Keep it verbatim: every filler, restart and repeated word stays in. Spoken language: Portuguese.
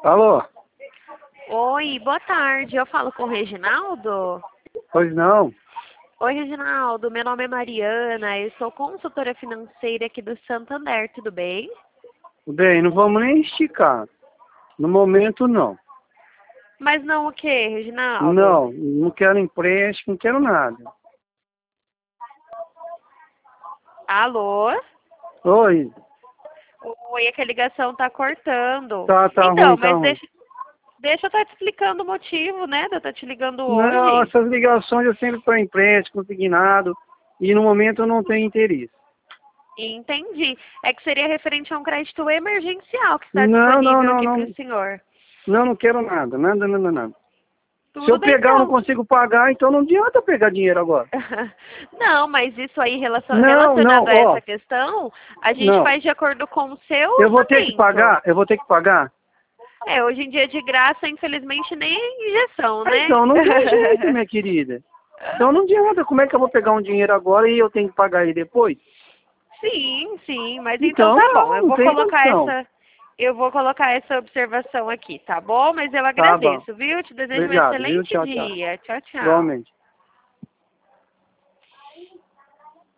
Alô? Oi, boa tarde. Eu falo com o Reginaldo? Pois não. Oi, Reginaldo. Meu nome é Mariana. Eu sou consultora financeira aqui do Santander. Tudo bem? Bem, não vamos nem esticar. No momento, não. Mas não o quê, Reginaldo? Não, não quero empréstimo, não quero nada. Alô? Oi. Oi, é que a ligação tá cortando. Tá, tá então, ruim, tá mas ruim. deixa, deixa eu estar te explicando o motivo, né? De eu estar te ligando Não, hoje. essas ligações eu sempre para empréstimo, consignado, e no momento eu não tenho interesse. Entendi. É que seria referente a um crédito emergencial que está Não, não, disponível não, aqui para não. o senhor. Não, não quero nada, nada, nada, nada. Se Tudo eu bem, pegar, eu não então. consigo pagar, então não adianta eu pegar dinheiro agora. Não, mas isso aí relacion- Não, não, relacionado a ó, essa questão, a gente não. faz de acordo com o seu Eu vou ter que orçamento. pagar, eu vou ter que pagar. É, hoje em dia de graça, infelizmente, nem injeção, Ah, né? então não tem jeito, minha querida. Então não adianta, como é que eu vou pegar um dinheiro agora e eu tenho que pagar ele depois? Sim, sim, mas então Então tá bom. não, Eu não vou tem colocar condição. essa, eu vou colocar essa observação aqui, tá bom? Mas eu Tá bom. agradeço, viu? Te desejo um Obrigado, viu? excelente Tchau, tchau. dia. Tchau, tchau. Igualmente.